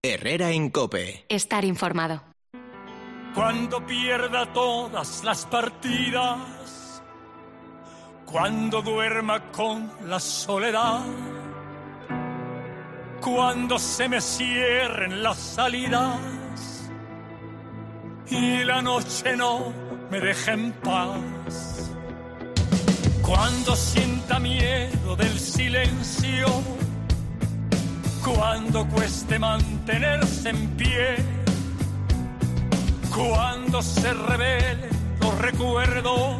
Herrera en COPE. Estar informado. Cuando pierda todas las partidas, cuando duerma con la soledad, cuando se me cierren las salidas y la noche no me deje en paz, cuando sienta miedo del silencio, cuando cueste mantenerse en pie, cuando se revelen los recuerdos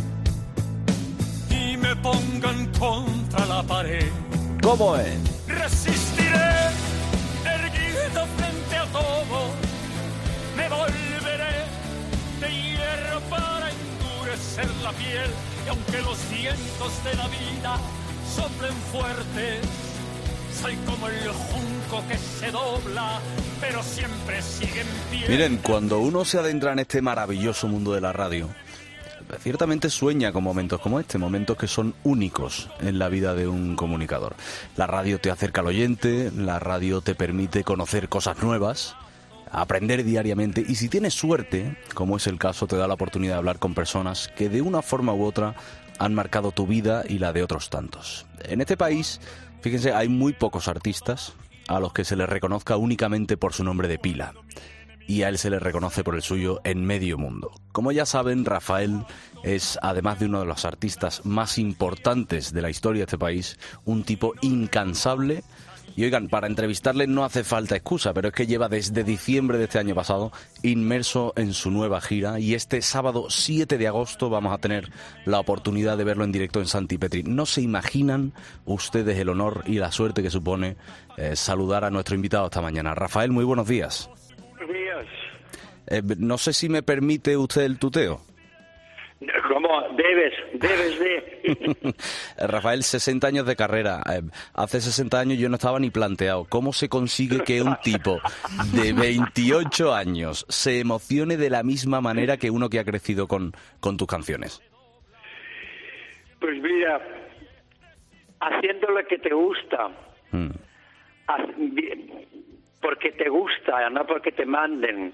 y me pongan contra la pared. ¿Cómo es? Resistiré, erguido frente a todo, me volveré de hierro para endurecer la piel, y aunque los vientos de la vida soplen fuertes, soy como el junco que se dobla, pero siempre sigue en pie. Miren, cuando uno se adentra en este maravilloso mundo de la radio, ciertamente sueña con momentos como este, momentos que son únicos en la vida de un comunicador. La radio te acerca al oyente, la radio te permite conocer cosas nuevas, aprender diariamente, y si tienes suerte, como es el caso, te da la oportunidad de hablar con personas que de una forma u otra han marcado tu vida y la de otros tantos. En este país, fíjense, hay muy pocos artistas a los que se les reconozca únicamente por su nombre de pila, y a él se le reconoce por el suyo en medio mundo. Como ya saben, Rafael es, además de uno de los artistas más importantes de la historia de este país, un tipo incansable. Y oigan, para entrevistarle no hace falta excusa, pero es que lleva desde diciembre de este año pasado inmerso en su nueva gira, y este sábado 7 de agosto vamos a tener la oportunidad de verlo en directo en Santi Petri. No se imaginan ustedes el honor y la suerte que supone saludar a nuestro invitado esta mañana. Rafael, muy buenos días. Buenos días. No sé si me permite usted el tuteo. ¿Cómo? Debes de... Rafael, 60 años de carrera. Hace 60 años yo no estaba ni planteado. ¿Cómo se consigue que un tipo de 28 años se emocione de la misma manera que uno que ha crecido con tus canciones? Pues mira, haciendo lo que te gusta. Porque te gusta, no porque te manden.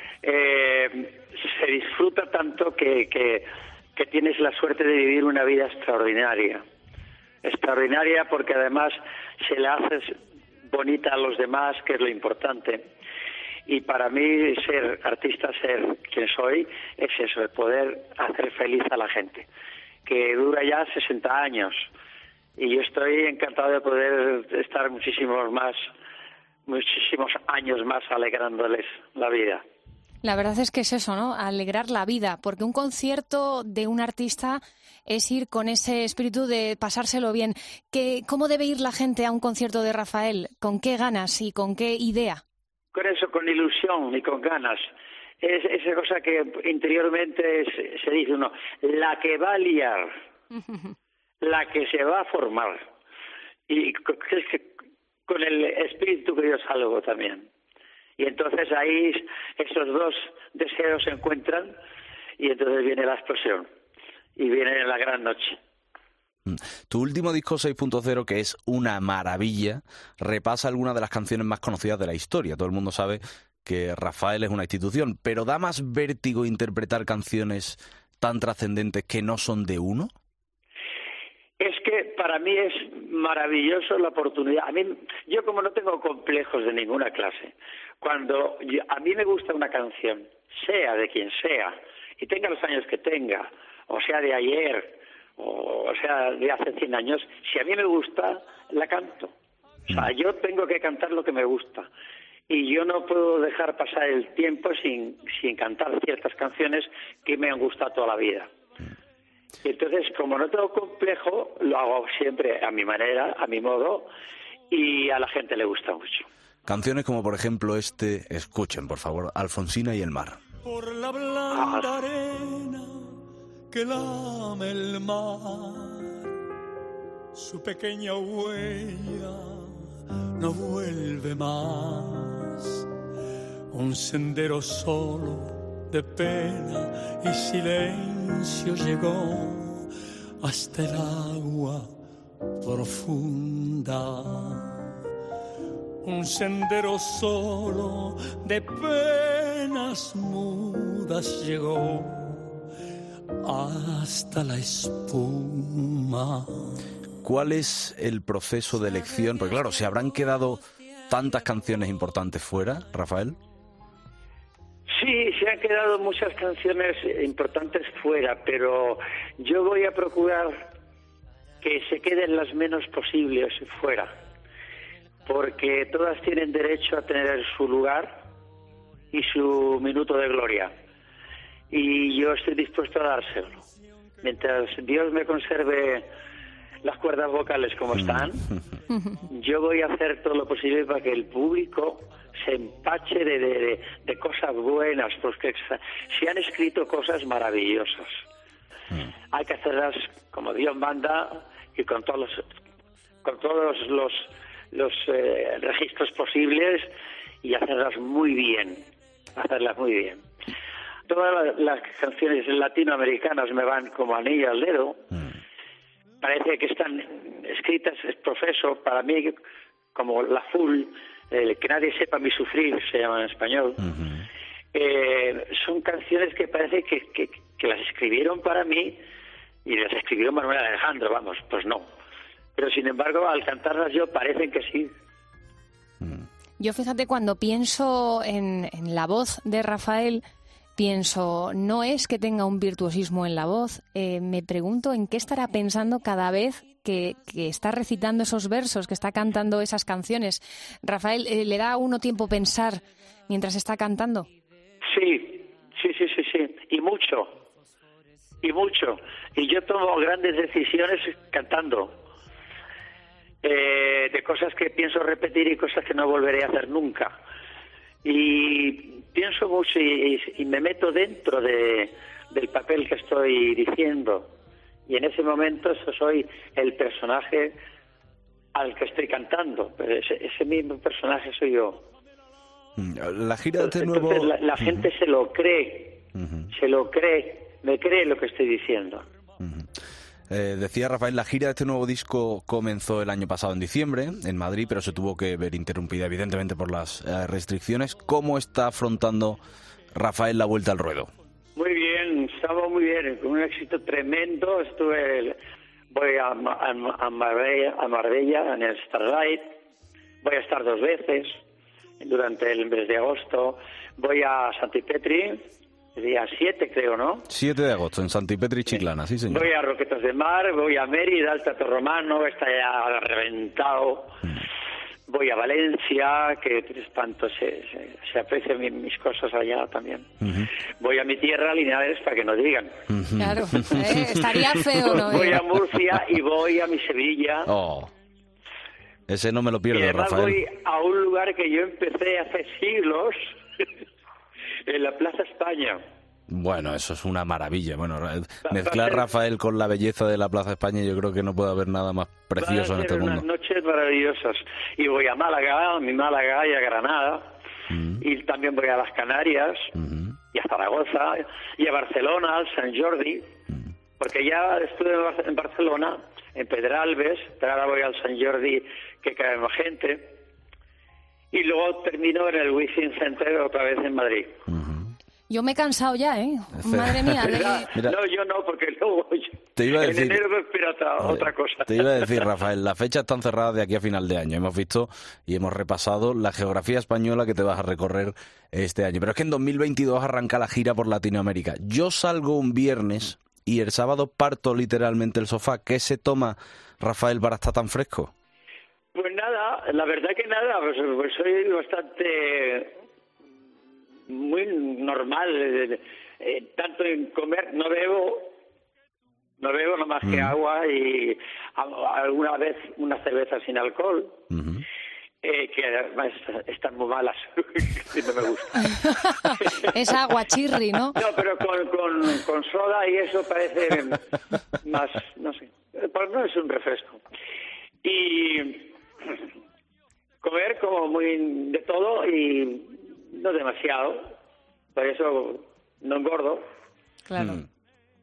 Se disfruta tanto que tienes la suerte de vivir una vida extraordinaria porque además se la haces bonita a los demás, que es lo importante. Y para mí ser artista, ser quien soy, es eso, el poder hacer feliz a la gente, que dura ya 60 años, y yo estoy encantado de poder estar muchísimos años más alegrándoles la vida. La verdad es que es eso, ¿no? Alegrar la vida, porque un concierto de un artista es ir con ese espíritu de pasárselo bien. ¿Cómo debe ir la gente a un concierto de Rafael? ¿Con qué ganas y con qué idea? Con eso, con ilusión y con ganas. Es esa cosa que interiormente se dice uno, la que va a liar, la que se va a formar. Y con el espíritu que yo salgo también. Y entonces ahí esos dos deseos se encuentran, y entonces viene la explosión y viene la gran noche. Tu último disco 6.0, que es una maravilla, repasa algunas de las canciones más conocidas de la historia. Todo el mundo sabe que Rafael es una institución, pero ¿da más vértigo interpretar canciones tan trascendentes que no son de uno? Es que para mí es maravilloso la oportunidad. Yo como no tengo complejos de ninguna clase, cuando a mí me gusta una canción, sea de quien sea, y tenga los años que tenga, o sea de ayer, o sea de hace 100 años, si a mí me gusta, la canto. O sea, yo tengo que cantar lo que me gusta. Y yo no puedo dejar pasar el tiempo sin cantar ciertas canciones que me han gustado toda la vida. Y entonces, como no tengo complejo, lo hago siempre a mi manera, a mi modo, y a la gente le gusta mucho. Canciones como, por ejemplo, escuchen, por favor, Alfonsina y el mar. Por la blanda arena que lame el mar, su pequeña huella no vuelve más. Un sendero solo de pena y silencio llegó hasta el agua profunda. un sendero solo de penas mudas llegó hasta la espuma. ¿Cuál es el proceso de elección? Porque claro, se habrán quedado tantas canciones importantes fuera, Rafael. Sí, se han quedado muchas canciones importantes fuera, pero yo voy a procurar que se queden las menos posibles fuera, porque todas tienen derecho a tener su lugar y su minuto de gloria, y yo estoy dispuesto a dárselo. Mientras Dios me conserve las cuerdas vocales como están, yo voy a hacer todo lo posible para que el público se empache de cosas buenas, porque se han escrito cosas maravillosas. Hay que hacerlas como Dios manda y con todos los registros posibles, y hacerlas muy bien, Todas las canciones latinoamericanas me van como anillo al dedo. Parece que están escritas, es profeso, para mí, como la full, que nadie sepa mi sufrir, se llama en español. Son canciones que parece que las escribieron para mí, y las escribió Manuel Alejandro, vamos, pues no. Pero sin embargo, al cantarlas yo, parecen que sí. Yo, fíjate, cuando pienso en la voz de Rafael, pienso, no es que tenga un virtuosismo en la voz, me pregunto en qué estará pensando cada vez que está recitando esos versos, que está cantando esas canciones. Rafael, ¿le da a uno tiempo pensar mientras está cantando? Sí, y mucho. Y yo tomo grandes decisiones cantando, de cosas que pienso repetir y cosas que no volveré a hacer nunca. Y pienso mucho y me meto dentro del papel que estoy diciendo, y en ese momento soy el personaje al que estoy cantando, pero ese mismo personaje soy yo. La gira de este nuevo... La gente se lo cree, me cree lo que estoy diciendo. Decía Rafael, la gira de este nuevo disco comenzó el año pasado en diciembre en Madrid, pero se tuvo que ver interrumpida evidentemente por las restricciones. ¿Cómo está afrontando Rafael la vuelta al ruedo? Muy bien, estaba muy bien, con un éxito tremendo. Voy a Marbella en el Starlight, voy a estar 2 veces durante el mes de agosto, voy a Santipetri, el día 7 creo, ¿no? 7 de agosto, en Santipetri, Chiclana, sí señor. Voy a Roquetas de Mar, voy a Mérida, al Teatro Romano, está ya reventado. Voy a Valencia, que espanto, se aprecian mis cosas allá también. Voy a mi tierra, Linares, para que no digan. Claro, estaría feo, ¿no? Voy a Murcia y voy a mi Sevilla. Oh, ese no me lo pierdo, y además Rafael. Voy a un lugar que yo empecé hace siglos, en la Plaza España. Bueno, eso es una maravilla. Bueno, mezclar Rafael con la belleza de la Plaza España, yo creo que no puede haber nada más precioso en este mundo. Unas noches maravillosas. Y voy a Málaga, y a Granada, y también voy a las Canarias, y a Zaragoza, y a Barcelona, al Sant Jordi, porque ya estuve en Barcelona, en Pedralbes, pero ahora voy al Sant Jordi, que cae más gente, y luego termino en el Wizzing Center otra vez en Madrid. Yo me he cansado ya, ¿eh? Madre mía. Mira, no, yo no, porque luego te iba a decir, en enero me espera otra cosa. Te iba a decir, Rafael, las fechas están cerradas de aquí a final de año. Hemos visto y hemos repasado la geografía española que te vas a recorrer este año. Pero es que en 2022 arranca la gira por Latinoamérica. Yo salgo un viernes y el sábado parto literalmente el sofá. ¿Qué se toma, Rafael, para estar tan fresco? Pues nada, la verdad que nada, pues soy bastante... muy normal, tanto en comer, no bebo nomás que agua y alguna vez una cerveza sin alcohol, que además están muy malas, que no me gusta. Es agua chirri, ¿no? No, pero con soda y eso parece más, no sé, pues no es un refresco. Y comer como muy de todo y no demasiado, por eso no engordo. Claro.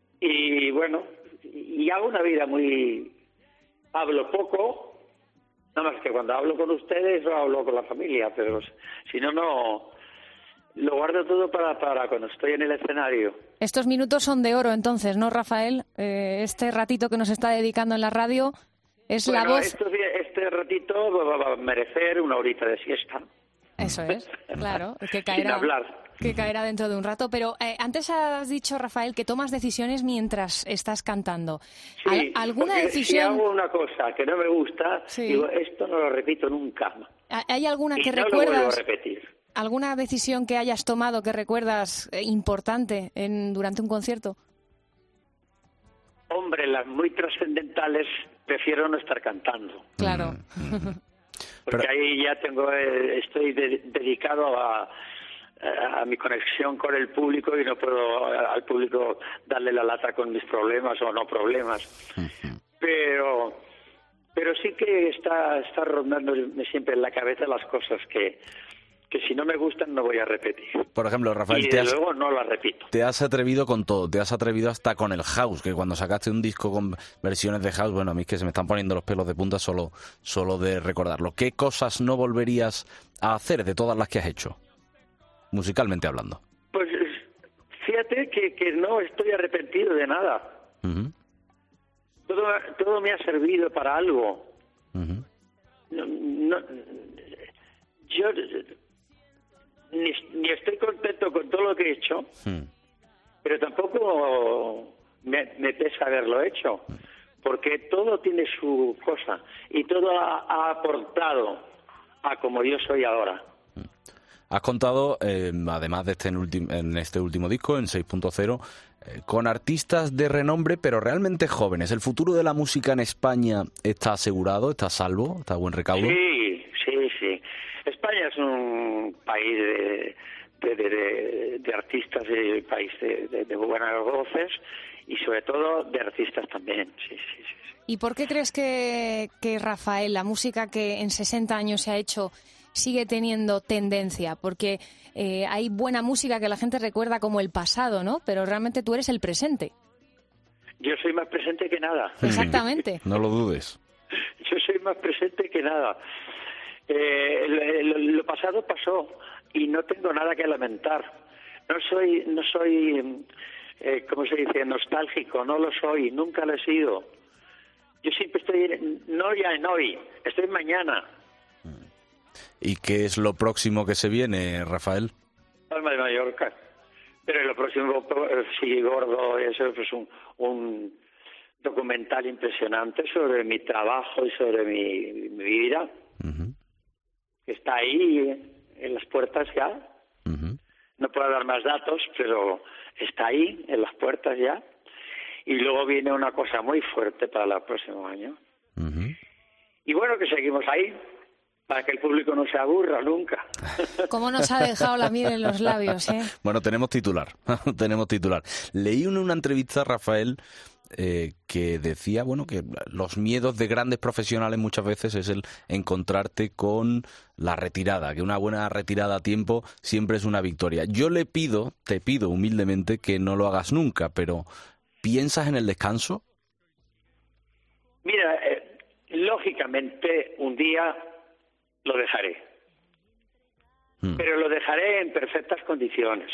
Y bueno, y hago una vida hablo poco, Nada más que cuando hablo con ustedes lo hablo con la familia, pero si no, no. Lo guardo todo para cuando estoy en el escenario. Estos minutos son de oro, entonces, ¿no, Rafael? Este ratito que nos está dedicando en la radio es la voz... Este ratito va a merecer una horita de siesta. Eso es, claro, que Sin hablar. Que caerá dentro de un rato. Pero antes has dicho, Rafael, que tomas decisiones mientras estás cantando. Sí, ¿Alguna decisión? Si hago una cosa que no me gusta, sí, digo, esto no lo repito nunca. ¿Hay alguna que no recuerdas? Lo vuelvo a repetir. ¿Alguna decisión que hayas tomado que recuerdas importante durante un concierto? Hombre, las muy trascendentales prefiero no estar cantando. Claro. Porque ahí ya estoy dedicado a mi conexión con el público y no puedo al público darle la lata con mis problemas o no problemas. Pero sí que está rondando siempre en la cabeza las cosas que si no me gustan no voy a repetir. Por ejemplo, Rafael, y luego no las repito. Te has atrevido con todo, te has atrevido hasta con el house, que cuando sacaste un disco con versiones de house, bueno, a mí es que se me están poniendo los pelos de punta solo de recordarlo. ¿Qué cosas no volverías a hacer de todas las que has hecho, musicalmente hablando? Pues fíjate que no estoy arrepentido de nada. Uh-huh. Todo me ha servido para algo. Uh-huh. Yo ni estoy contento con todo lo que he hecho, pero tampoco me pesa haberlo hecho, porque todo tiene su cosa y todo ha aportado a como yo soy ahora. Has contado, además de en este último disco, en 6.0, con artistas de renombre, pero realmente jóvenes. ¿El futuro de la música en España está asegurado, está a salvo, está a buen recaudo? Sí. España es un país de artistas, y país de buenas voces y sobre todo de artistas también. Sí. ¿Y por qué crees que Rafael, la música que en 60 años se ha hecho, sigue teniendo tendencia? Porque hay buena música que la gente recuerda como el pasado, ¿no? Pero realmente tú eres el presente. Yo soy más presente que nada. Exactamente. No lo dudes. Yo soy más presente que nada. Lo pasado pasó y no tengo nada que lamentar. No soy ¿cómo se dice? Nostálgico, no lo soy, nunca lo he sido. Yo siempre estoy no ya en hoy, estoy en mañana. ¿Y qué es lo próximo que se viene, Rafael? Palma de Mallorca. Pero lo próximo, sí, gordo, eso es un documental impresionante sobre mi trabajo y sobre mi vida. Uh-huh. Está ahí en las puertas ya. Uh-huh. No puedo dar más datos, pero está ahí en las puertas ya. Y luego viene una cosa muy fuerte para el próximo año. Uh-huh. Y bueno, que seguimos ahí, para que el público no se aburra nunca. ¿Cómo nos ha dejado la miel en los labios, eh? Bueno, tenemos titular. Leí en una entrevista, Rafael, que decía, bueno, que los miedos de grandes profesionales muchas veces es el encontrarte con la retirada, que una buena retirada a tiempo siempre es una victoria. Yo te pido humildemente que no lo hagas nunca, pero ¿piensas en el descanso? Mira, lógicamente un día lo dejaré, pero lo dejaré en perfectas condiciones.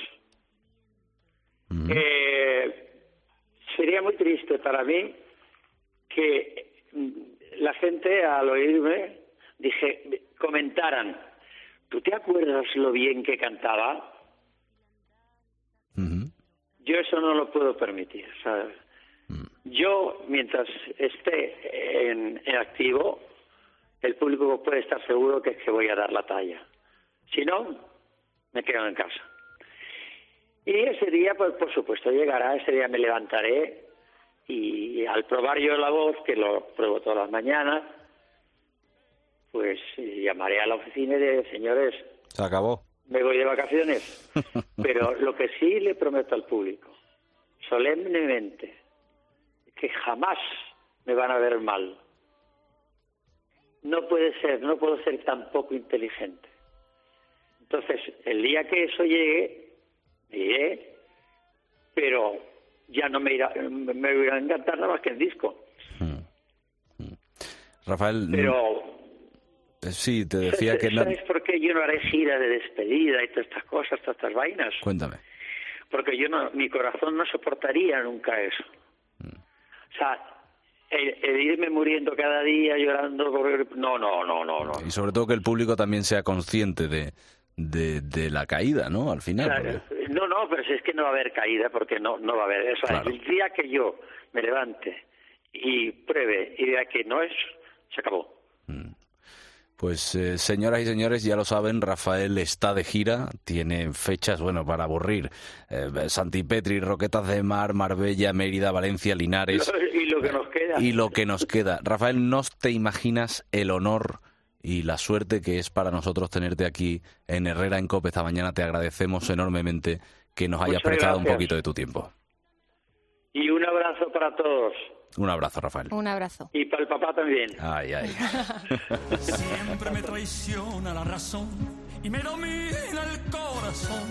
Sería muy triste para mí que la gente al oírme comentaran, ¿tú te acuerdas lo bien que cantaba? Uh-huh. Yo eso no lo puedo permitir, ¿sabes? Yo, mientras esté en activo, el público puede estar seguro que voy a dar la talla. Si no, me quedo en casa. Y ese día, pues por supuesto, llegará, ese día me levantaré y al probar yo la voz, que lo pruebo todas las mañanas, pues llamaré a la oficina y diré, señores, se acabó. Me voy de vacaciones. Pero lo que sí le prometo al público, solemnemente, que jamás me van a ver mal. No puedo ser tan poco inteligente. Entonces, el día que eso llegue, iré, pero ya no me irá a encantar nada más que el disco. Rafael, pero Sí, te decía que... ¿Sabes por qué yo no haré gira de despedida y todas estas cosas, todas estas vainas? Cuéntame. Porque mi corazón no soportaría nunca eso. O sea, el irme muriendo cada día llorando... No. Y sobre todo que el público también sea consciente de la caída, ¿no? Al final. Claro. No, pero si es que no va a haber caída, porque no va a haber. O sea, claro. El día que yo me levante y pruebe y vea que no es, se acabó. Pues señoras y señores, ya lo saben, Rafael está de gira, tiene fechas, para aburrir. Santipetri, Roquetas de Mar, Marbella, Mérida, Valencia, Linares. Y lo que nos queda. Y lo que nos queda. Rafael, no te imaginas el honor y la suerte que es para nosotros tenerte aquí en Herrera en COPE esta mañana. Te agradecemos enormemente que nos hayas prestado un poquito de tu tiempo. Y un abrazo para todos. Un abrazo, Rafael. Un abrazo. Y para el papá también. Ay. Siempre me traiciona la razón y me domina el corazón.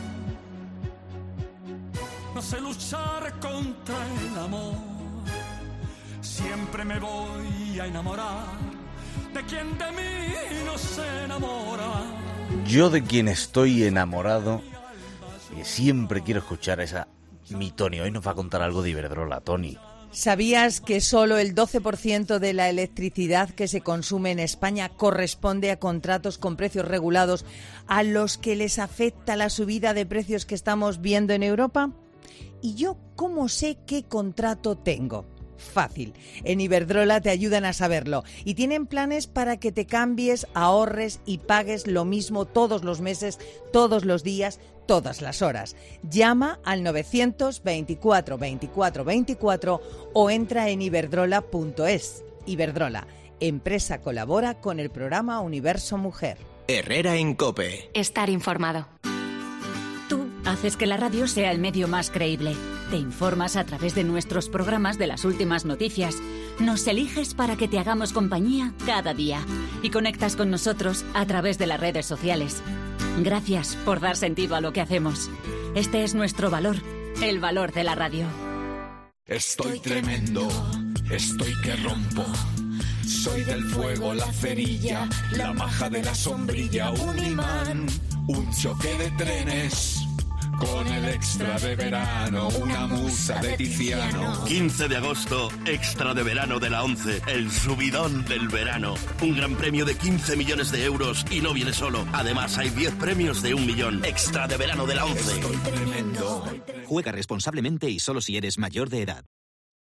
No sé luchar contra el amor. Siempre me voy a enamorar de quien de mí no se enamora. Yo de quien estoy enamorado y siempre quiero escuchar mi Tony. Hoy nos va a contar algo de Iberdrola, Tony. ¿Sabías que solo el 12% de la electricidad que se consume en España corresponde a contratos con precios regulados a los que les afecta la subida de precios que estamos viendo en Europa? ¿Y yo cómo sé qué contrato tengo? Fácil. En Iberdrola te ayudan a saberlo y tienen planes para que te cambies, ahorres y pagues lo mismo todos los meses, todos los días, todas las horas. Llama al 924 24 24 o entra en iberdrola.es. Iberdrola, empresa colabora con el programa Universo Mujer. Herrera en COPE. Estar informado. Tú haces que la radio sea el medio más creíble. Te informas a través de nuestros programas de las últimas noticias. Nos eliges para que te hagamos compañía cada día. Y conectas con nosotros a través de las redes sociales. Gracias por dar sentido a lo que hacemos. Este es nuestro valor, el valor de la radio. Estoy tremendo, estoy que rompo. Soy del fuego, la cerilla, la maja de la sombrilla, un imán, un choque de trenes. Con el extra de verano, una musa de Tiziano. 15 de agosto, extra de verano de la 11, el subidón del verano. Un gran premio de 15 millones de euros y no viene solo. Además hay 10 premios de 1 millón. Extra de verano de la 11. Estoy tremendo. Juega responsablemente y solo si eres mayor de edad.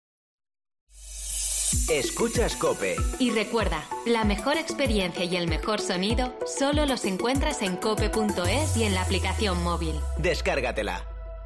Escuchas COPE. Y recuerda, la mejor experiencia y el mejor sonido solo los encuentras en cope.es y en la aplicación móvil. Descárgatela.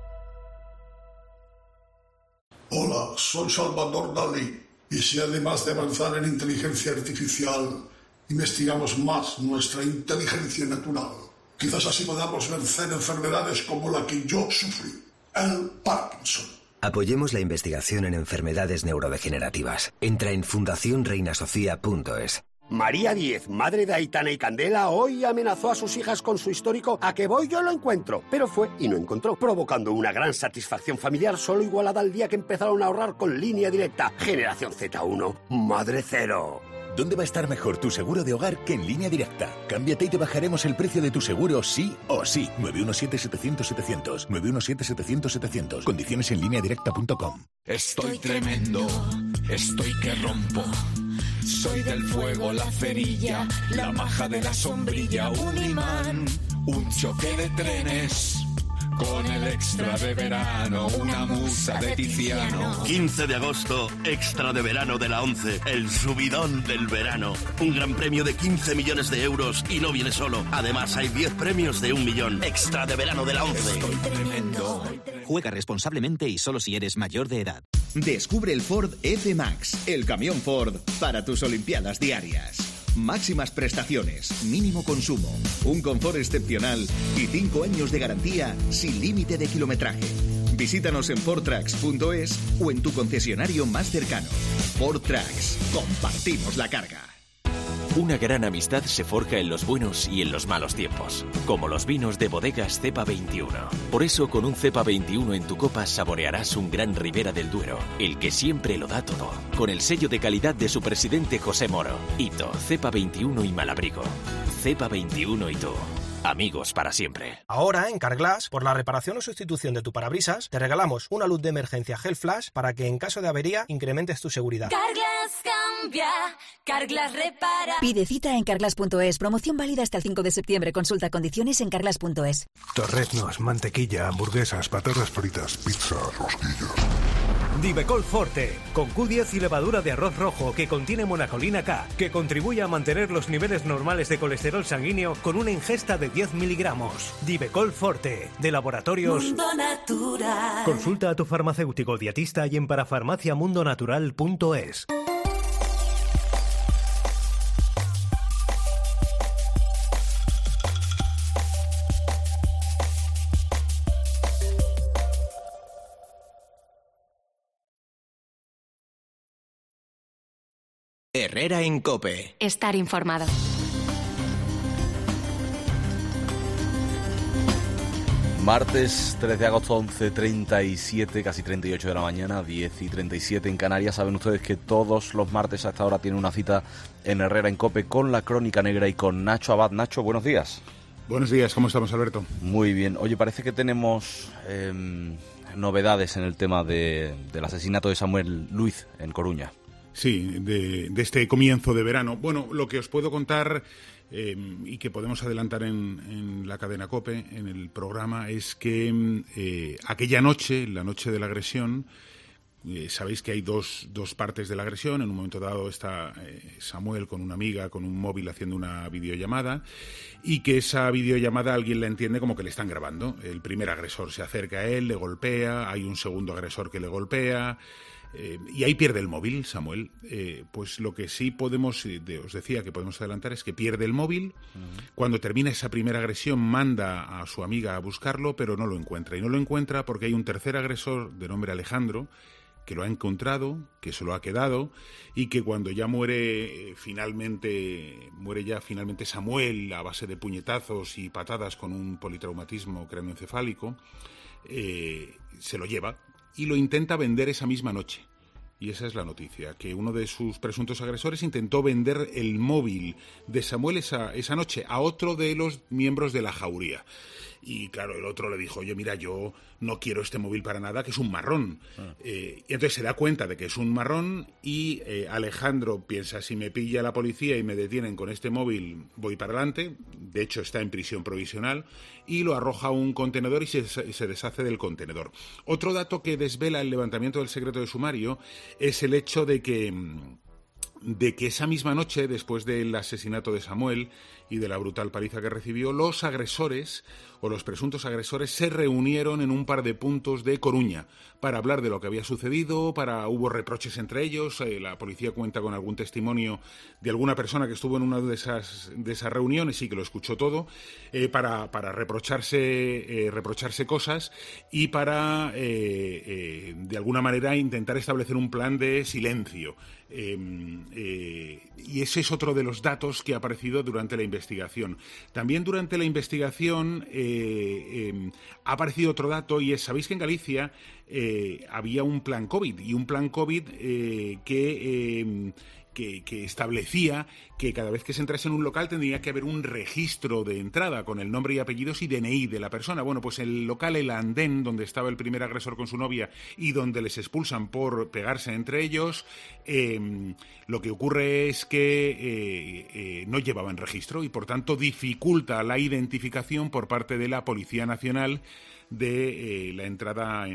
Hola, soy Salvador Dalí. Y si además de avanzar en inteligencia artificial, investigamos más nuestra inteligencia natural, quizás así podamos vencer enfermedades como la que yo sufrí, el Parkinson. Apoyemos la investigación en enfermedades neurodegenerativas. Entra en fundacionreinasofía.es. María Díez, madre de Aitana y Candela, hoy amenazó a sus hijas con su histórico "a que voy yo lo encuentro", pero fue y no encontró, provocando una gran satisfacción familiar solo igualada al día que empezaron a ahorrar con Línea Directa. Generación Z1, madre cero. ¿Dónde va a estar mejor tu seguro de hogar que en Línea Directa? Cámbiate y te bajaremos el precio de tu seguro sí o sí. 917-700-700. 917-700-700. Condiciones en lineadirecta.com. Estoy tremendo, estoy que rompo. Soy del fuego, la cerilla, la maja de la sombrilla, un imán, un choque de trenes. Con el extra de verano, una musa de Tiziano. 15 de agosto, extra de verano de la 11, el subidón del verano. Un gran premio de 15 millones de euros y no viene solo. Además hay 10 premios de 1 millón. Extra de verano de la 11. Estoy tremendo. Juega responsablemente y solo si eres mayor de edad. Descubre el Ford F-Max, el camión Ford para tus olimpiadas diarias. Máximas prestaciones, mínimo consumo, un confort excepcional y 5 años de garantía sin límite de kilometraje. Visítanos en fordtrucks.es o en tu concesionario más cercano. Ford Trucks, compartimos la carga. Una gran amistad se forja en los buenos y en los malos tiempos, como los vinos de bodegas Cepa 21. Por eso, con un Cepa 21 en tu copa saborearás un gran Ribera del Duero, el que siempre lo da todo, con el sello de calidad de su presidente José Moro. Hito, Cepa 21 y Malabrigo. Cepa 21 y tú. Amigos para siempre. Ahora, en Carglass, por la reparación o sustitución de tu parabrisas, te regalamos una luz de emergencia Gel Flash para que en caso de avería incrementes tu seguridad. Carglass cambia, Carglass repara. Pide cita en carglass.es. Promoción válida hasta el 5 de septiembre. Consulta condiciones en carglass.es. Torreznos, mantequilla, hamburguesas, patatas fritas, pizza, rosquillas. Divecol Forte, con Q10 y levadura de arroz rojo que contiene monacolina K, que contribuye a mantener los niveles normales de colesterol sanguíneo con una ingesta de 10 miligramos. Divecol Forte, de Laboratorios Mundo Natural. Consulta a tu farmacéutico dietista y en parafarmaciamundonatural.es. Herrera en COPE. Estar informado. Martes 3 de agosto, 11:37, casi 38 de la mañana, 10:37 en Canarias. Saben ustedes que todos los martes a esta hora tienen una cita en Herrera en COPE con la Crónica Negra y con Nacho Abad. Nacho, buenos días. Buenos días, ¿cómo estamos, Alberto? Muy bien. Oye, parece que tenemos novedades en el tema del asesinato de Samuel Luiz en Coruña. Sí, de este comienzo de verano. Bueno, lo que os puedo contar y que podemos adelantar en la cadena COPE, en el programa, es que aquella noche, la noche de la agresión, sabéis que hay dos partes de la agresión. En un momento dado está Samuel con una amiga, con un móvil haciendo una videollamada, y que esa videollamada alguien la entiende como que le están grabando. El primer agresor se acerca a él, le golpea, hay un segundo agresor que le golpea, y ahí pierde el móvil, Samuel. Pues lo que sí podemos, os decía que podemos adelantar, es que pierde el móvil. Cuando termina esa primera agresión, manda a su amiga a buscarlo, pero no lo encuentra. Y no lo encuentra porque hay un tercer agresor de nombre Alejandro, que lo ha encontrado, que se lo ha quedado, y que cuando ya muere finalmente Samuel a base de puñetazos y patadas con un politraumatismo craneoencefálico, se lo lleva y lo intenta vender esa misma noche. Y esa es la noticia, que uno de sus presuntos agresores intentó vender el móvil de Samuel esa noche a otro de los miembros de la jauría. Y claro, el otro le dijo, oye, mira, yo no quiero este móvil para nada, que es un marrón. Y entonces se da cuenta de que es un marrón y Alejandro piensa, si me pilla la policía y me detienen con este móvil, voy para adelante. De hecho, está en prisión provisional y lo arroja a un contenedor y se deshace del contenedor. Otro dato que desvela el levantamiento del secreto de sumario es el hecho de que esa misma noche, después del asesinato de Samuel y de la brutal paliza que recibió, los agresores o los presuntos agresores se reunieron en un par de puntos de Coruña para hablar de lo que había sucedido, hubo reproches entre ellos. La policía cuenta con algún testimonio de alguna persona que estuvo en una de esas reuniones y que lo escuchó todo, para reprocharse cosas y para de alguna manera intentar establecer un plan de silencio. Y ese es otro de los datos que ha aparecido durante la investigación. También durante la investigación ha aparecido otro dato, y es, sabéis que en Galicia había un plan COVID, y un plan COVID que establecía que cada vez que se entrase en un local tendría que haber un registro de entrada con el nombre y apellidos y DNI de la persona. Bueno, pues el local El Andén, donde estaba el primer agresor con su novia y donde les expulsan por pegarse entre ellos, lo que ocurre es que no llevaban registro y por tanto dificulta la identificación por parte de la Policía Nacional de la entrada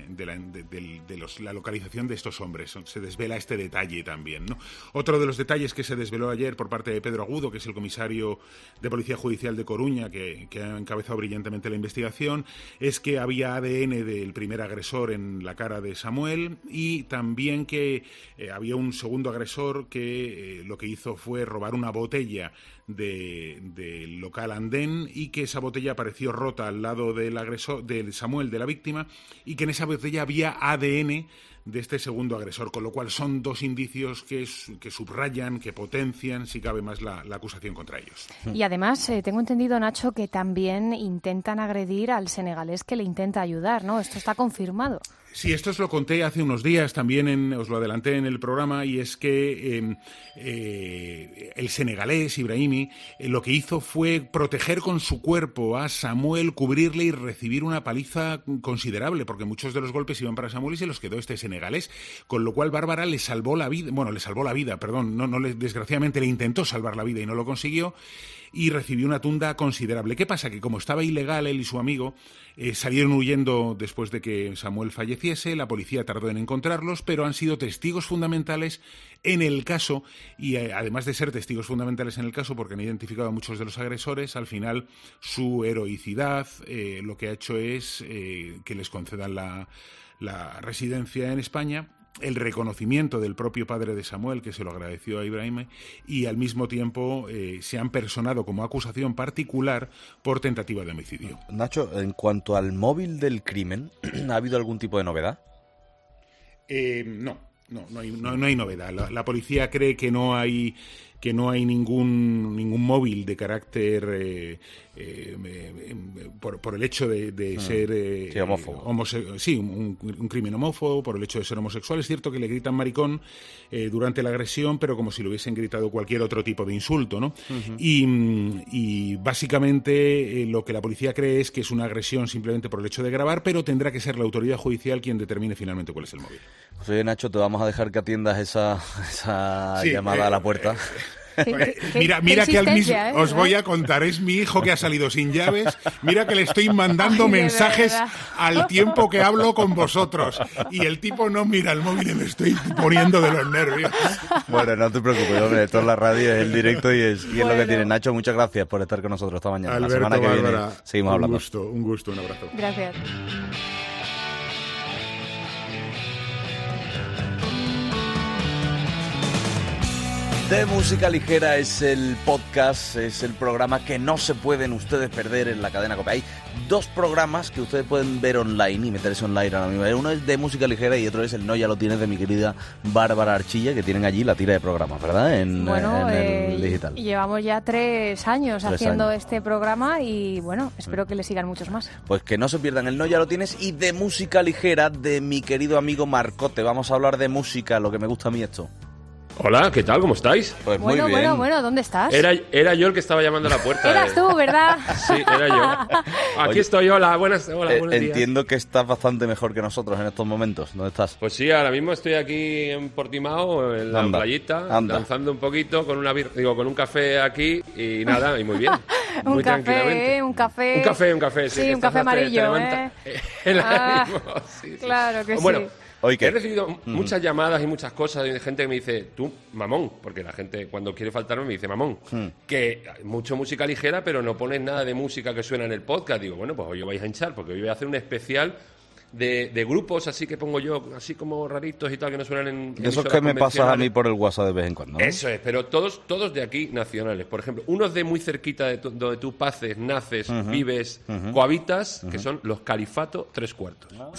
la localización de estos hombres. Se desvela este detalle también, ¿no? Otro de los detalles que se desveló ayer por parte de Pedro Agudo, que es el comisario de Policía Judicial de Coruña, que ha encabezado brillantemente la investigación, es que había ADN del primer agresor en la cara de Samuel, y también que había un segundo agresor que lo que hizo fue robar una botella del local andén, y que esa botella apareció rota al lado del agresor, del Samuel, de la víctima, y que en esa botella había ADN de este segundo agresor, con lo cual son dos indicios que subrayan, que potencian, si cabe más, la acusación contra ellos. Y además, tengo entendido, Nacho, que también intentan agredir al senegalés que le intenta ayudar, ¿no? Esto está confirmado. Sí, esto os lo conté hace unos días, también os lo adelanté en el programa, y es que el senegalés, Ibrahimi, lo que hizo fue proteger con su cuerpo a Samuel, cubrirle y recibir una paliza considerable, porque muchos de los golpes iban para Samuel y se los quedó este senegalés, con lo cual Bárbara le salvó la vida, desgraciadamente le intentó salvar la vida y no lo consiguió, y recibió una tunda considerable. ¿Qué pasa? Que como estaba ilegal, él y su amigo salieron huyendo después de que Samuel falleciese. La policía tardó en encontrarlos, pero han sido testigos fundamentales en el caso, y además de ser testigos fundamentales en el caso, porque han identificado a muchos de los agresores, al final su heroicidad lo que ha hecho es que les concedan la residencia en España, el reconocimiento del propio padre de Samuel, que se lo agradeció a Ibrahim, y al mismo tiempo se han personado como acusación particular por tentativa de homicidio. Nacho, en cuanto al móvil del crimen, ¿ha habido algún tipo de novedad? No hay novedad. La policía cree que no hay ningún móvil de carácter por el hecho de ser homófobo. Un crimen homófobo, por el hecho de ser homosexual. Es cierto que le gritan maricón durante la agresión, pero como si le hubiesen gritado cualquier otro tipo de insulto, ¿no? Uh-huh. Y básicamente lo que la policía cree es que es una agresión simplemente por el hecho de grabar, pero tendrá que ser la autoridad judicial quien determine finalmente cuál es el móvil. Pues oye, Nacho, te vamos a dejar que atiendas esa llamada a la puerta. Mira que al mismo os voy a contar, es mi hijo que ha salido sin llaves. Mira que le estoy mandando mensajes al tiempo que hablo con vosotros, y el tipo no mira el móvil y me estoy poniendo de los nervios. Bueno, no te preocupes, hombre, esto es la radio, es el directo y es lo que tiene. Nacho, muchas gracias por estar con nosotros esta mañana. Alberto, la semana que Bárbara, viene seguimos hablando. Un gusto, un abrazo. Gracias. De Música Ligera es el podcast, es el programa que no se pueden ustedes perder en la cadena COPE. Hay dos programas que ustedes pueden ver online y meterse online ahora mismo. Uno es de Música Ligera y otro es el No Ya Lo Tienes de mi querida Bárbara Archilla, que tienen allí la tira de programas, ¿verdad? En el digital. Llevamos ya 3 años haciendo este programa y bueno, espero que le sigan muchos más. Pues que no se pierdan el No Ya Lo Tienes y de Música Ligera de mi querido amigo Marcote. Vamos a hablar de música, lo que me gusta a mí esto. Hola, ¿qué tal? ¿Cómo estáis? Pues muy bien. Bueno, ¿dónde estás? Era yo el que estaba llamando a la puerta. Eras tú, ¿verdad? Sí, era yo. Aquí estoy, hola, buenos días. Entiendo que estás bastante mejor que nosotros en estos momentos. ¿Dónde estás? Pues sí, ahora mismo estoy aquí en Portimao, en la playita, danzando un poquito con con un café aquí y nada, y muy bien. Muy tranquilamente. Un café, sí. Sí, un café amarillo, El ánimo, sí. Claro que bueno, sí. He recibido muchas llamadas y muchas cosas de gente que me dice, tú, mamón, porque la gente cuando quiere faltarme me dice mamón, que mucho música ligera, pero no pones nada de música que suena en el podcast. Digo, bueno, pues hoy os vais a hinchar, porque hoy voy a hacer un especial de grupos así que pongo yo, así como raritos y tal, que no suenan en eso que me pasas a mí por el WhatsApp de vez en cuando, ¿no? Eso es, pero todos de aquí nacionales. Por ejemplo, unos de muy cerquita de donde tú paces, naces, vives, cohabitas, que son los Califato 3/4.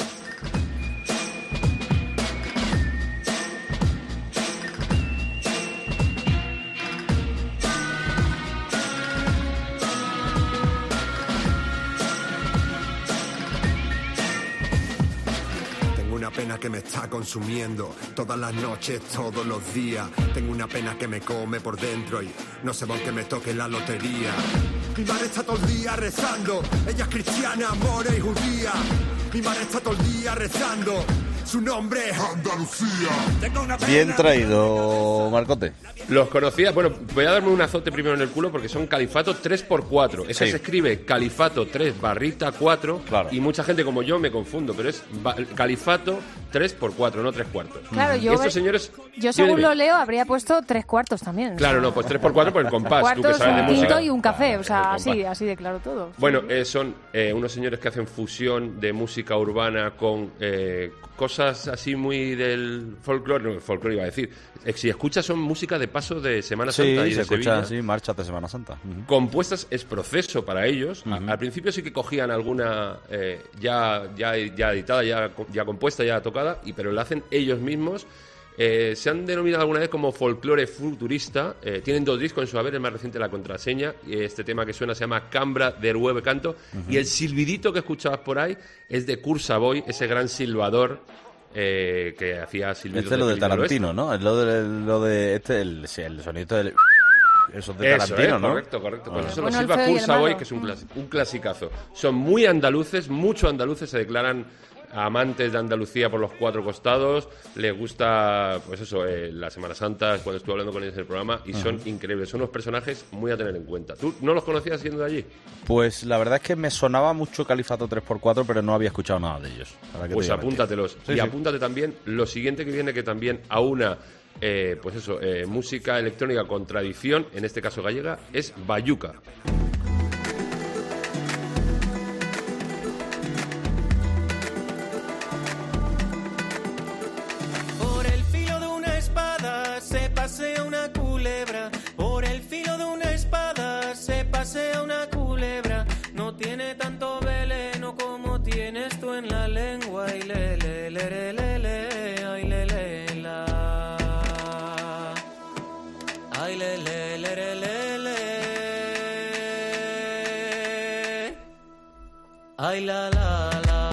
Pena que me está consumiendo todas las noches, todos los días. Tengo una pena que me come por dentro y no sé por qué me toque la lotería. Mi madre está todo el día rezando, ella es cristiana, mora y judía. Mi madre está todo el día rezando, su nombre es Andalucía. Bien traído, Marcote. Los conocía, bueno, voy a darme un azote primero en el culo porque son Califato 3/4. Eso se escribe Califato 3/4, claro. Y mucha gente como yo me confundo, pero es Califato 3/4, no 3/4. Claro, estos señores, yo según lo leo habría puesto 3/4 también. Claro, no, pues 3/4 por el compás. Cuartos, tú que sabes de música. Un tinto y un café, o sea, así de claro todo. Bueno, son unos señores que hacen fusión de música urbana con cosas cosas así muy del folclore, no, folclore iba a decir. Si escuchas son música de paso de Semana Santa y de Sevilla. Sí, marchas de Semana Santa. Compuestas es proceso para ellos. Al principio sí que cogían alguna ya editada, ya compuesta, ya tocada, pero la hacen ellos mismos. Se han denominado alguna vez como folclore futurista. Tienen 2 discos en su haber, el más reciente La Contraseña. Este tema que suena se llama Cambra de Rueve Canto. Y el silbidito que escuchabas por ahí es de Kurt Savoy, ese gran silbador que hacía silbidos. Este es lo de Tarantino, ¿no? Es lo de el sonido del... Eso es de Tarantino, ¿no? Correcto. Pues eso lo silba Kurt Savoy, que es un clasicazo. Son muy andaluces, muchos andaluces se declaran amantes de Andalucía por los 4 costados, les gusta, pues eso, la Semana Santa, cuando estuve hablando con ellos en el programa, y son increíbles, son unos personajes muy a tener en cuenta. ¿Tú no los conocías siendo de allí? Pues la verdad es que me sonaba mucho Califato 3x4, pero no había escuchado nada de ellos. Pues apúntatelos. Apúntate también lo siguiente que viene, que también aúna pues eso, música electrónica con tradición, en este caso gallega, es Bayuca. Pasea una culebra, por el filo de una espada se pasea una culebra, no tiene tanto veneno como tienes tú en la lengua, ay le le le le le le, ay le le la, ay le le le le le le, ay la la la.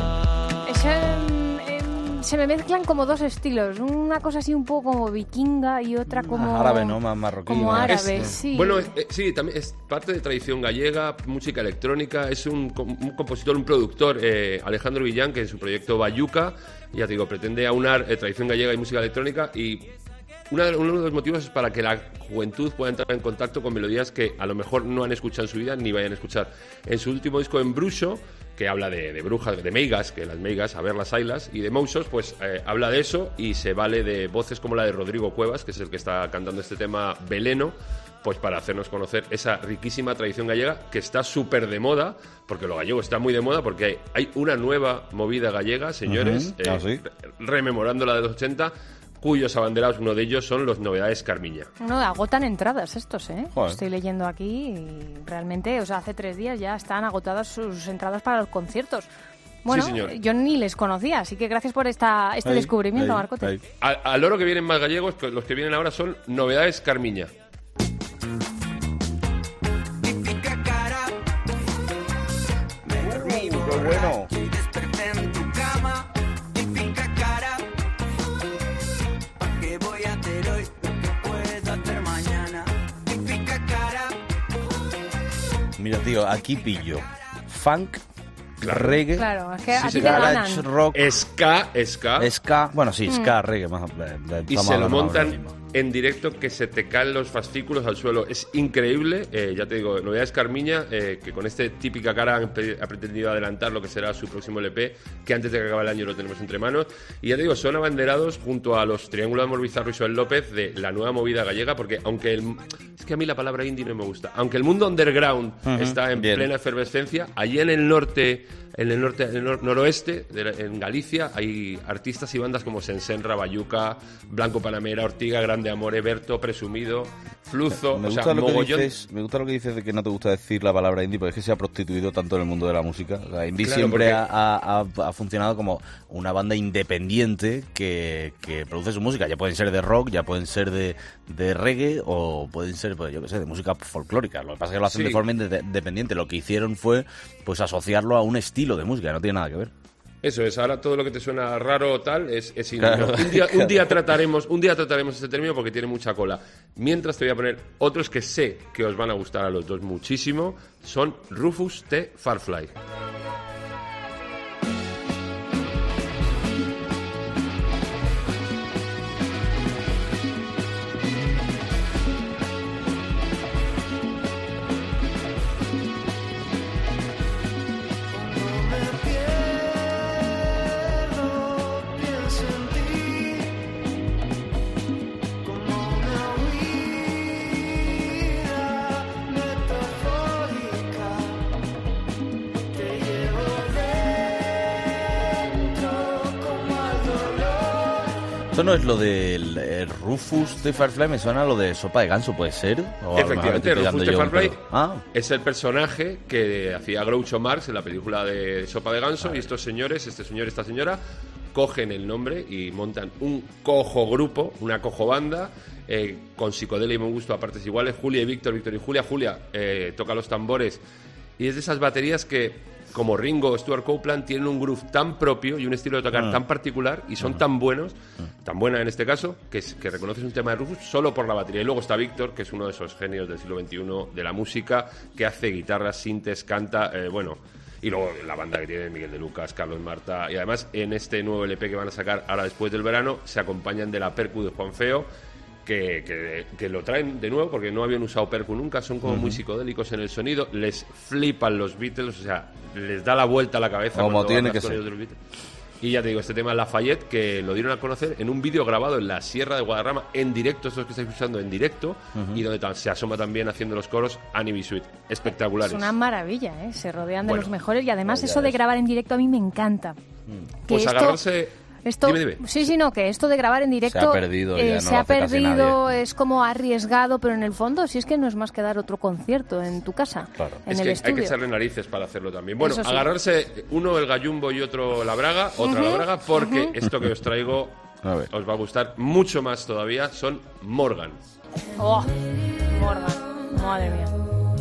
Se me mezclan como 2 estilos, una cosa así un poco como vikinga y otra como... árabe, ¿no? Más marroquí. Como árabe, sí. Bueno, sí, también es parte de tradición gallega, música electrónica, es un compositor, un productor, Alejandro Villán, que en su proyecto Bayuca, ya te digo, pretende aunar tradición gallega y música electrónica, y uno de los motivos es para que la juventud pueda entrar en contacto con melodías que a lo mejor no han escuchado en su vida ni vayan a escuchar. En su último disco, Embruxo, que habla de brujas, de meigas, que las meigas, a ver las ailas, y de mousos, pues habla de eso y se vale de voces como la de Rodrigo Cuevas, que es el que está cantando este tema Veleno, pues para hacernos conocer esa riquísima tradición gallega que está súper de moda, porque lo gallego está muy de moda, porque hay una nueva movida gallega, señores, ¿sí? Rememorando la de los 80, cuyos abanderados, uno de ellos, son los Novedades Carmiña. No, agotan entradas estos, ¿eh? Joder. Estoy leyendo aquí y realmente, o sea, hace 3 días ya están agotadas sus entradas para los conciertos. Bueno, sí, señor. Yo ni les conocía, así que gracias por este descubrimiento, Marcote. Al oro que vienen más gallegos, pues los que vienen ahora son Novedades Carmiña. ¡Qué bueno! Mira, tío, aquí pillo funk, reggae, claro, es que aquí te ganan. rock, ska, bueno, sí, ska, reggae, más, y se lo montan en directo que se te caen los fascículos al suelo. Es increíble, ya te digo, Novedades Carmiña, que con este Típica Cara ha pretendido adelantar lo que será su próximo LP, que antes de que acabe el año lo tenemos entre manos. Y ya te digo, son abanderados junto a los Triángulo de Amor Bizarro y Joel López de la nueva movida gallega, porque aunque es que a mí la palabra indie no me gusta, aunque el mundo underground está en plena efervescencia, allí en el norte, noroeste, en Galicia, hay artistas y bandas como Sensenra, Bayuca, Blanco Panamera, Ortiga, Grande Amore, Berto, Presumido, Fluzo, me gusta lo que dices de que no te gusta decir la palabra indie, porque es que se ha prostituido tanto en el mundo de la música. O sea, indie siempre ha funcionado como una banda independiente que produce su música. Ya pueden ser de rock, ya pueden ser de reggae, o pueden ser, pues, yo qué sé, de música folclórica. Lo que pasa es que lo hacen de forma independiente. Lo que hicieron fue pues asociarlo a un estilo de música, no tiene nada que ver. Eso es, ahora todo lo que te suena raro o tal es claro. Un día trataremos este término porque tiene mucha cola. Mientras te voy a poner otros que sé que os van a gustar a los dos muchísimo, son Rufus T. Farfly. Esto no es lo del Rufus de Firefly, me suena a lo de Sopa de Ganso, ¿puede ser? Efectivamente, Rufus de Firefly es el personaje que hacía Groucho Marx en la película de Sopa de Ganso, y estos señores, este señor y esta señora, cogen el nombre y montan un cojo grupo, una cojo banda, con psicodelia y buen gusto a partes iguales. Julia y Víctor, Víctor y Julia. Julia toca los tambores y es de esas baterías que, como Ringo o Stuart Copeland, tienen un groove tan propio y un estilo de tocar tan particular y son tan buenos, tan buena en este caso, que reconoces un tema de Rufus solo por la batería. Y luego está Víctor, que es uno de esos genios del siglo XXI de la música, que hace guitarras, sintes, canta, y luego la banda que tiene Miguel de Lucas, Carlos Marta, y además en este nuevo LP que van a sacar ahora después del verano se acompañan de la percu de Juan Feo, que lo traen de nuevo porque no habían usado percu nunca, son como muy psicodélicos en el sonido, les flipan los Beatles, o sea, les da la vuelta a la cabeza como tiene que ser. Y ya te digo, este tema Lafayette, que lo dieron a conocer en un vídeo grabado en la Sierra de Guadarrama, en directo, estos que estáis escuchando en directo, y donde se asoma también haciendo los coros Annie B. Sweet. Espectaculares. Es una maravilla, se rodean de los mejores, y además eso de grabar en directo a mí me encanta. Pues agarrarse... Dime. Sí, no, que esto de grabar en directo se ha perdido, es como arriesgado, pero en el fondo si es que no es más que dar otro concierto en tu casa, en el estudio. Hay que echarle narices para hacerlo también. Bueno, agarrarse uno el gallumbo y otro la braga, otra la braga, porque esto que os traigo os va a gustar mucho más todavía, son Morgan. Oh, Morgan, madre mía.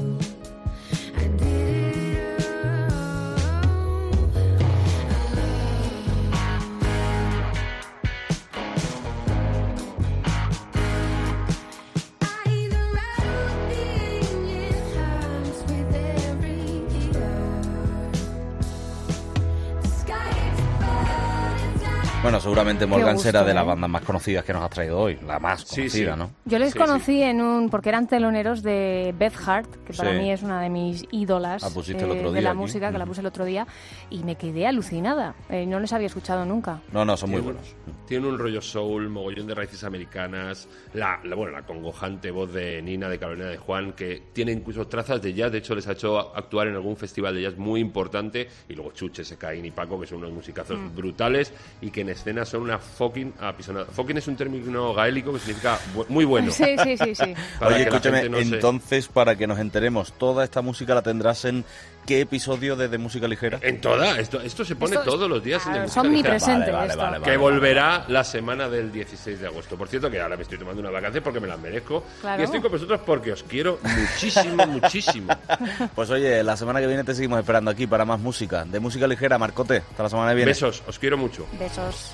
Bueno, seguramente Morgan será de las bandas más conocidas que nos has traído hoy, la más conocida, ¿no? Yo les conocí porque eran teloneros de Beth Hart, que para mí es una de mis ídolas de la música, que la puse el otro día, y me quedé alucinada. No les había escuchado nunca. No, son muy buenos. Tienen un rollo soul, mogollón de raíces americanas, la congojante voz de Nina de Carolina de Juan, que tiene incluso trazas de jazz, de hecho les ha hecho actuar en algún festival de jazz muy importante, y luego Chuche, Secaín y Paco, que son unos musicazos brutales y que en escena son una fucking apisonada. Fucking es un término gaélico que significa muy bueno. Sí. Oye, escúchame, entonces, para que nos enteremos, toda esta música la tendrás en ¿qué episodio de Música Ligera? En toda. Esto se pone todos los días en De Música omnipresente. Vale, que volverá la semana del 16 de agosto. Por cierto, que ahora me estoy tomando una vacación porque me las merezco. Claro. Y estoy con vosotros porque os quiero muchísimo. Pues oye, la semana que viene te seguimos esperando aquí para más música. De Música Ligera, Marcote. Hasta la semana que viene. Besos, os quiero mucho. Besos.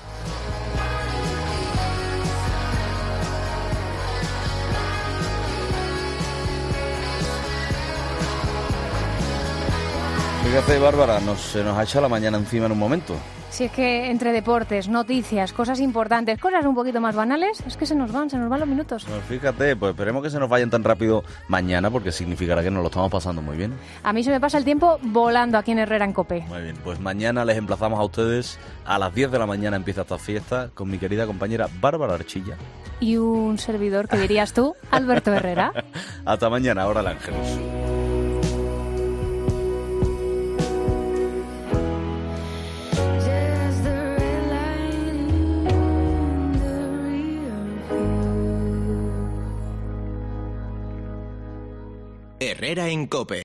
Fíjate, Bárbara, se nos ha echado la mañana encima en un momento. Si es que entre deportes, noticias, cosas importantes, cosas un poquito más banales, es que se nos van los minutos. Pues fíjate, pues esperemos que se nos vayan tan rápido mañana, porque significará que nos lo estamos pasando muy bien. A mí se me pasa el tiempo volando aquí en Herrera en COPE. Muy bien, pues mañana les emplazamos a ustedes. A las 10 de la mañana empieza esta fiesta con mi querida compañera Bárbara Archilla. Y un servidor, que dirías tú, Alberto Herrera. Hasta mañana, ahora el Ángelus. Herrera en COPE.